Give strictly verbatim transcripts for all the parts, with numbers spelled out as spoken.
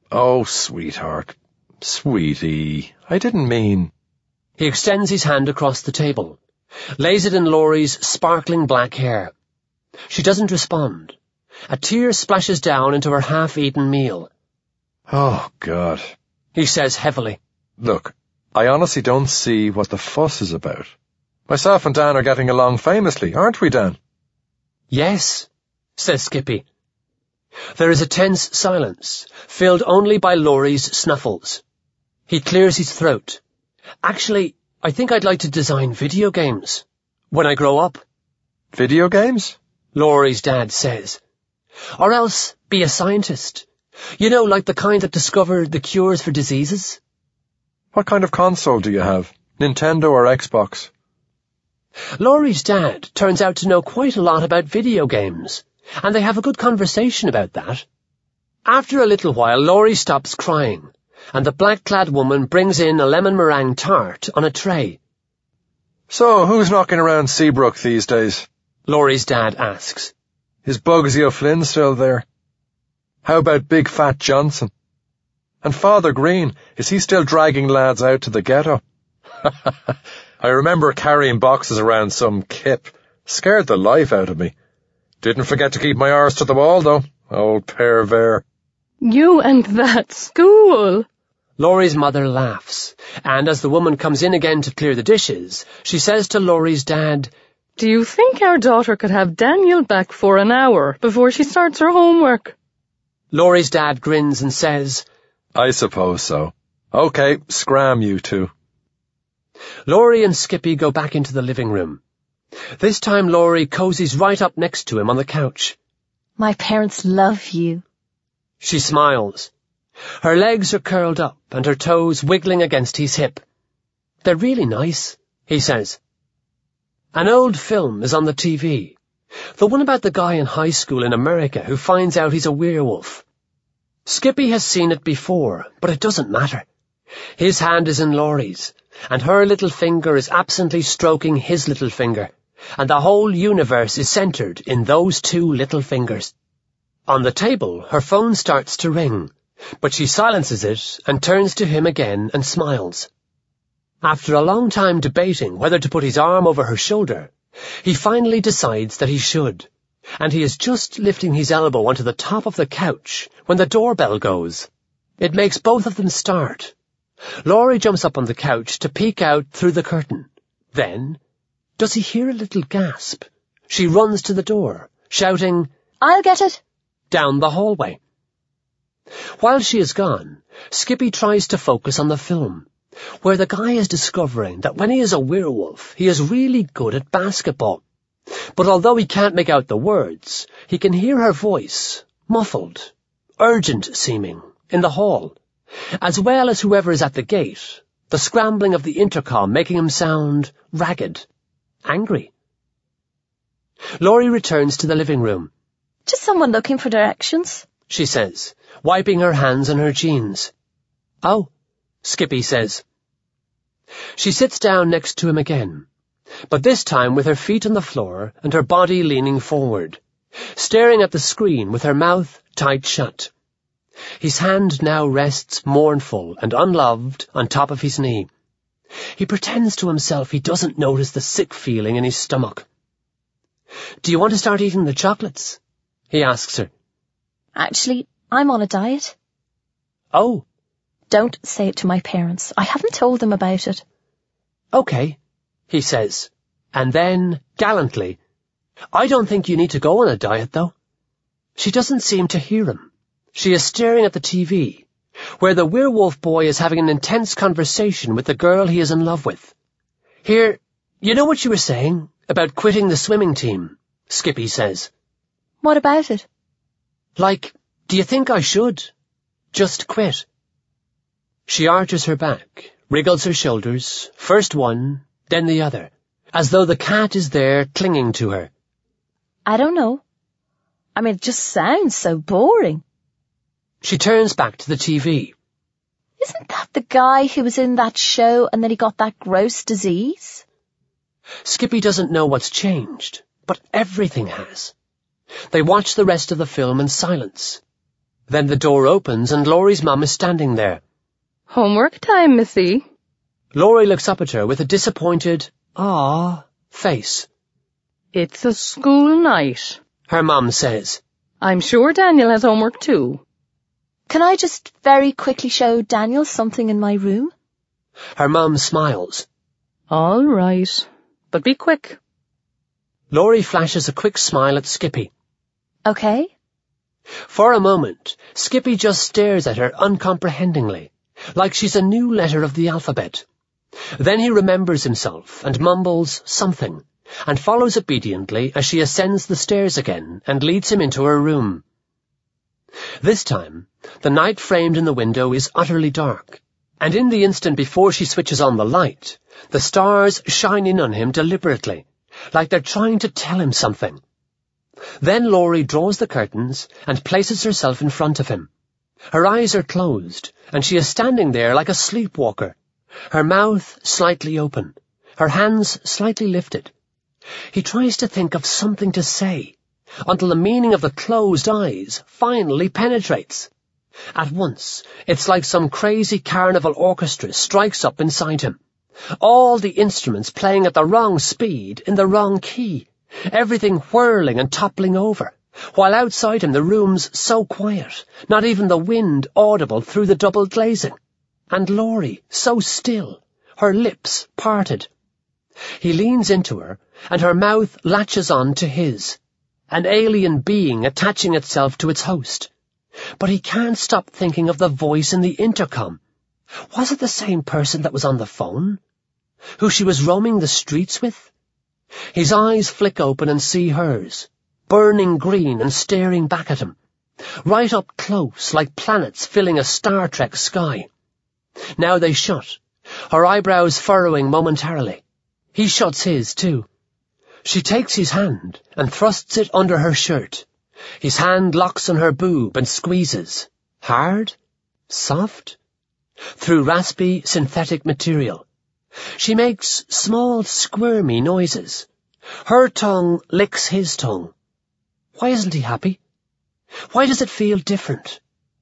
Oh, sweetheart. Sweetie, I didn't mean... He extends his hand across the table, lays it in Laurie's sparkling black hair. She doesn't respond. A tear splashes down into her half-eaten meal. Oh, God, he says heavily. Look, I honestly don't see what the fuss is about. Myself and Dan are getting along famously, aren't we, Dan? Yes, says Skippy. There is a tense silence, filled only by Laurie's snuffles. He clears his throat. Actually, I think I'd like to design video games. When I grow up. Video games? Laurie's dad says. Or else be a scientist. You know, like the kind that discovered the cures for diseases. What kind of console do you have? Nintendo or Xbox? Laurie's dad turns out to know quite a lot about video games, and they have a good conversation about that. After a little while, Laurie stops crying, and the black-clad woman brings in a lemon meringue tart on a tray. So, who's knocking around Seabrook these days? Laurie's dad asks. Is Bugsy O'Flynn still there? How about Big Fat Johnson? And Father Green, is he still dragging lads out to the ghetto? I remember carrying boxes around some kip. Scared the life out of me. Didn't forget to keep my arse to the wall, though. Old pervert. You and that school. Laurie's mother laughs, and as the woman comes in again to clear the dishes, she says to Laurie's dad, Do you think our daughter could have Daniel back for an hour before she starts her homework? Laurie's dad grins and says, I suppose so. Okay, scram you two. Laurie and Skippy go back into the living room. This time Laurie cozies right up next to him on the couch. My parents love you. She smiles. Her legs are curled up and her toes wiggling against his hip. They're really nice, he says. An old film is on the T V. The one about the guy in high school in America who finds out he's a werewolf. Skippy has seen it before, but it doesn't matter. His hand is in Laurie's, and her little finger is absently stroking his little finger, and the whole universe is centred in those two little fingers. On the table, her phone starts to ring, but she silences it and turns to him again and smiles. After a long time debating whether to put his arm over her shoulder, he finally decides that he should, and he is just lifting his elbow onto the top of the couch when the doorbell goes. It makes both of them start. Laurie jumps up on the couch to peek out through the curtain. Then, does he hear a little gasp? She runs to the door, shouting, I'll get it, down the hallway. While she is gone, Skippy tries to focus on the film, where the guy is discovering that when he is a werewolf, he is really good at basketball. But although he can't make out the words, he can hear her voice, muffled, urgent-seeming, in the hall, as well as whoever is at the gate, the scrambling of the intercom making him sound ragged, angry. Laurie returns to the living room. Just someone looking for directions, she says, wiping her hands on her jeans. Oh, Skippy says. She sits down next to him again, but this time with her feet on the floor and her body leaning forward, staring at the screen with her mouth tight shut. His hand now rests mournful and unloved on top of his knee. He pretends to himself he doesn't notice the sick feeling in his stomach. Do you want to start eating the chocolates? He asks her. Actually, I'm on a diet. Oh. Don't say it to my parents. I haven't told them about it. Okay, he says, and then, gallantly, I don't think you need to go on a diet, though. She doesn't seem to hear him. She is staring at the T V, where the werewolf boy is having an intense conversation with the girl he is in love with. Here, you know what you were saying about quitting the swimming team, Skippy says. What about it? Like, do you think I should? Just quit. She arches her back, wriggles her shoulders, first one, then the other, as though the cat is there clinging to her. I don't know. I mean, it just sounds so boring. She turns back to the T V. Isn't that the guy who was in that show and then he got that gross disease? Skippy doesn't know what's changed, but everything has. They watch the rest of the film in silence. Then the door opens and Laurie's mum is standing there. Homework time, Missy. Laurie looks up at her with a disappointed, "Ah" face. It's a school night, her mum says. I'm sure Daniel has homework too. Can I just very quickly show Daniel something in my room? Her mum smiles. All right, but be quick. Laurie flashes a quick smile at Skippy. Okay. For a moment, Skippy just stares at her uncomprehendingly, like she's a new letter of the alphabet. Then he remembers himself and mumbles something, and follows obediently as she ascends the stairs again and leads him into her room. This time, the night framed in the window is utterly dark, and in the instant before she switches on the light, the stars shine in on him deliberately, like they're trying to tell him something. Then Laurie draws the curtains and places herself in front of him. Her eyes are closed, and she is standing there like a sleepwalker, her mouth slightly open, her hands slightly lifted. He tries to think of something to say, until the meaning of the closed eyes finally penetrates. At once, it's like some crazy carnival orchestra strikes up inside him. All the instruments playing at the wrong speed in the wrong key, everything whirling and toppling over, while outside him the room's so quiet, not even the wind audible through the double glazing, and Laurie so still, her lips parted. He leans into her, and her mouth latches on to his, an alien being attaching itself to its host. But he can't stop thinking of the voice in the intercom. Was it the same person that was on the phone? Who she was roaming the streets with? His eyes flick open and see hers, burning green and staring back at him, right up close like planets filling a Star Trek sky. Now they shut, her eyebrows furrowing momentarily. He shuts his, too. She takes his hand and thrusts it under her shirt. His hand locks on her boob and squeezes. Hard? Soft? Through raspy, synthetic material. She makes small, squirmy noises. Her tongue licks his tongue. Why isn't he happy? Why does it feel different?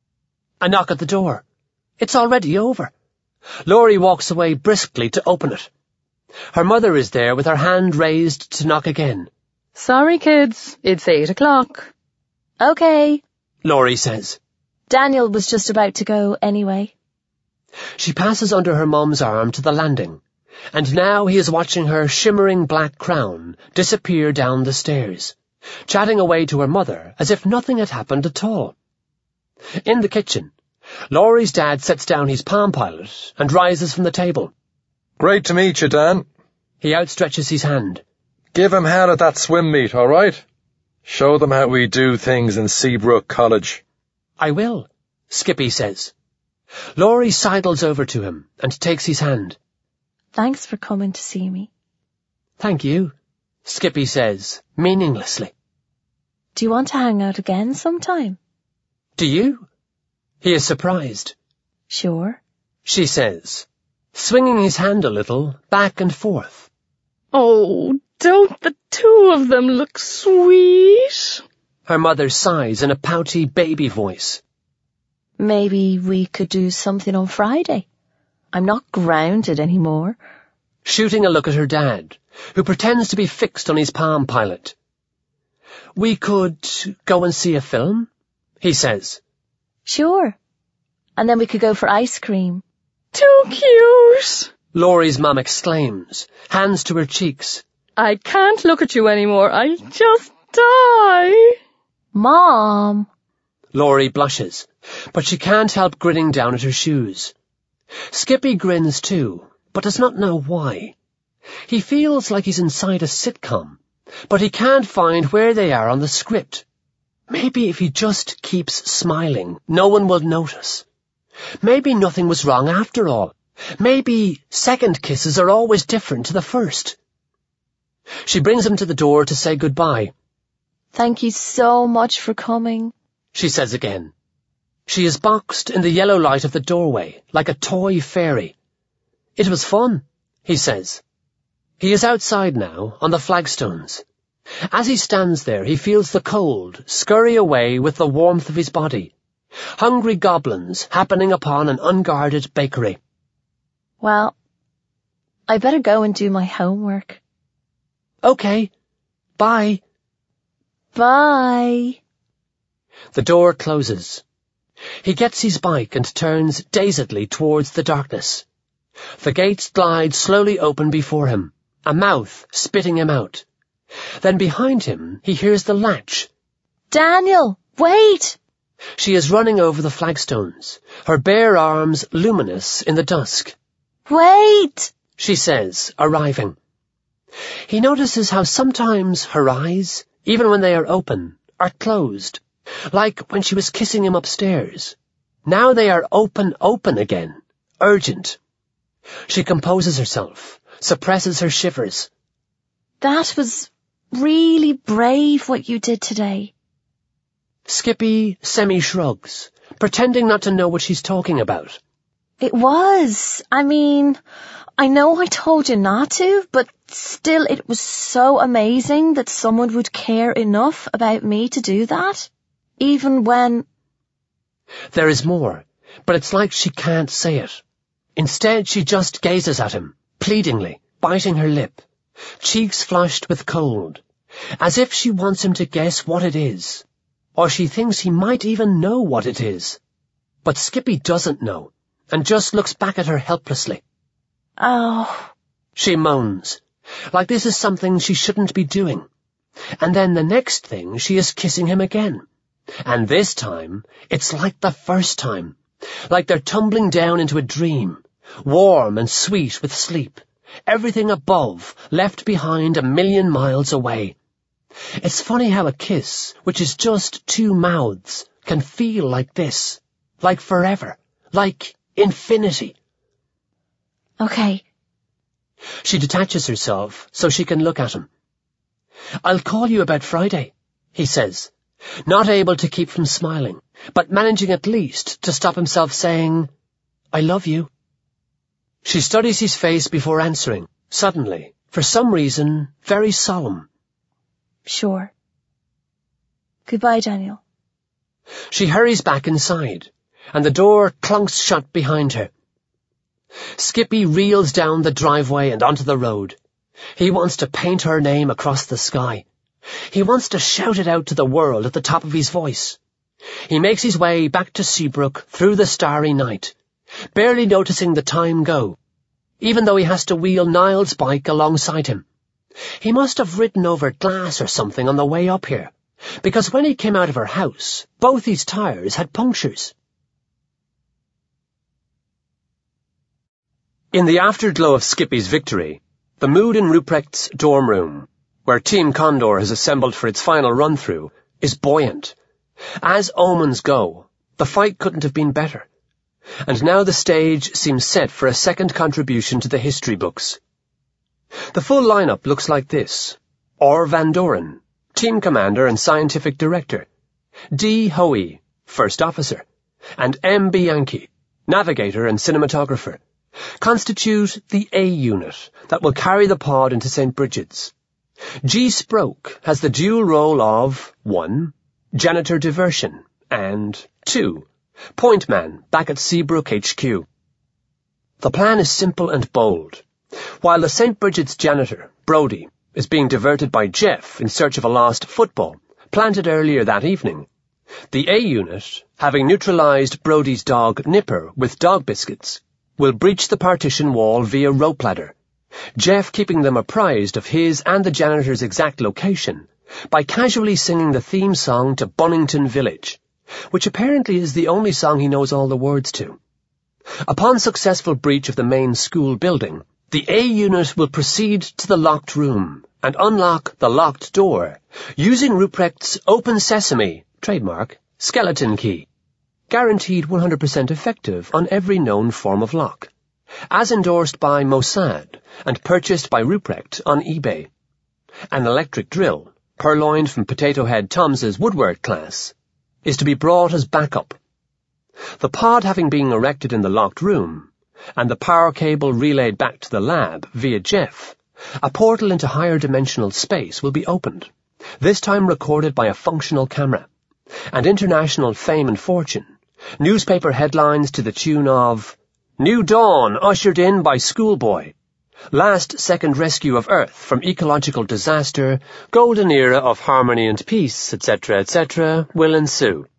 A knock at the door. It's already over. Laurie walks away briskly to open it. Her mother is there with her hand raised to knock again. Sorry, kids, it's eight o'clock. Okay, Laurie says. Daniel was just about to go anyway. She passes under her mum's arm to the landing, and now he is watching her shimmering black crown disappear down the stairs, chatting away to her mother as if nothing had happened at all. In the kitchen, Laurie's dad sets down his Palm Pilot and rises from the table. Great to meet you, Dan. He outstretches his hand. Give him hell at that swim meet, all right? Show them how we do things in Seabrook College. I will, Skippy says. Laurie sidles over to him and takes his hand. Thanks for coming to see me. Thank you, Skippy says, meaninglessly. Do you want to hang out again sometime? Do you? He is surprised. Sure, she says, swinging his hand a little back and forth. Oh, don't the two of them look sweet? Her mother sighs in a pouty baby voice. Maybe we could do something on Friday. I'm not grounded anymore. Shooting a look at her dad, who pretends to be fixed on his Palm Pilot. We could go and see a film, he says. Sure. And then we could go for ice cream. Too cute! Laurie's mum exclaims, hands to her cheeks. I can't look at you anymore. I'll just die. Mom! Laurie blushes, but she can't help grinning down at her shoes. Skippy grins too, but does not know why. He feels like he's inside a sitcom, but he can't find where they are on the script. Maybe if he just keeps smiling, no one will notice. Maybe nothing was wrong after all. Maybe second kisses are always different to the first. She brings him to the door to say goodbye. Thank you so much for coming, she says again. She is boxed in the yellow light of the doorway, like a toy fairy. It was fun, he says. He is outside now, on the flagstones. As he stands there, he feels the cold scurry away with the warmth of his body. Hungry goblins happening upon an unguarded bakery. Well, I better go and do my homework. Okay. Bye. Bye. The door closes. He gets his bike and turns dazedly towards the darkness. The gates glide slowly open before him, a mouth spitting him out. Then behind him he hears the latch. Daniel, wait! She is running over the flagstones, her bare arms luminous in the dusk. Wait! She says, arriving. He notices how sometimes her eyes, even when they are open, are closed, like when she was kissing him upstairs. Now they are open, open again, urgent. She composes herself, suppresses her shivers. That was really brave what you did today. Skippy semi-shrugs, pretending not to know what she's talking about. It was. I mean, I know I told you not to, but still it was so amazing that someone would care enough about me to do that, even when... There is more, but it's like she can't say it. Instead, she just gazes at him, pleadingly, biting her lip, cheeks flushed with cold, as if she wants him to guess what it is, or she thinks he might even know what it is. But Skippy doesn't know, and just looks back at her helplessly. Oh. She moans, like this is something she shouldn't be doing. And then the next thing she is kissing him again. And this time, it's like the first time, like they're tumbling down into a dream, warm and sweet with sleep, everything above left behind a million miles away. It's funny how a kiss, which is just two mouths, can feel like this, like forever, like infinity. Okay. She detaches herself so she can look at him. I'll call you about Friday, he says, not able to keep from smiling, but managing at least to stop himself saying, I love you. She studies his face before answering, suddenly, for some reason, very solemn. Sure. Goodbye, Daniel. She hurries back inside, and the door clunks shut behind her. Skippy reels down the driveway and onto the road. He wants to paint her name across the sky. He wants to shout it out to the world at the top of his voice. He makes his way back to Seabrook through the starry night, barely noticing the time go, even though he has to wheel Niall's bike alongside him. He must have ridden over glass or something on the way up here, because when he came out of her house, both his tires had punctures. In the afterglow of Skippy's victory, the mood in Ruprecht's dorm room, where Team Condor has assembled for its final run-through, is buoyant. As omens go, the fight couldn't have been better. And now the stage seems set for a second contribution to the history books. The full lineup looks like this. Or Van Doren, Team Commander and Scientific Director, D. Hoey, First Officer, and M. Bianchi, Navigator and Cinematographer, constitute the A unit that will carry the pod into Saint Bridget's. G. Sproke has the dual role of one. Janitor Diversion, and two. Point Man back at Seabrook H Q. The plan is simple and bold. While the Saint Bridget's janitor, Brody, is being diverted by Jeff in search of a lost football, planted earlier that evening, the A unit, having neutralized Brody's dog Nipper with dog biscuits, will breach the partition wall via rope ladder, Jeff keeping them apprised of his and the janitor's exact location by casually singing the theme song to Bunnington Village, which apparently is the only song he knows all the words to. Upon successful breach of the main school building, the A unit will proceed to the locked room and unlock the locked door using Ruprecht's Open Sesame, trademark, skeleton key, guaranteed one hundred percent effective on every known form of lock, as endorsed by Mossad and purchased by Ruprecht on eBay. An electric drill, purloined from Potato Head Tom's woodwork class, is to be brought as backup. The pod having been erected in the locked room, and the power cable relayed back to the lab via Jeff, a portal into higher dimensional space will be opened, this time recorded by a functional camera, and international fame and fortune Newspaper headlines to the tune of New Dawn ushered in by Schoolboy. Last second rescue of Earth from ecological disaster, golden era of harmony and peace, et cetera, et cetera, will ensue.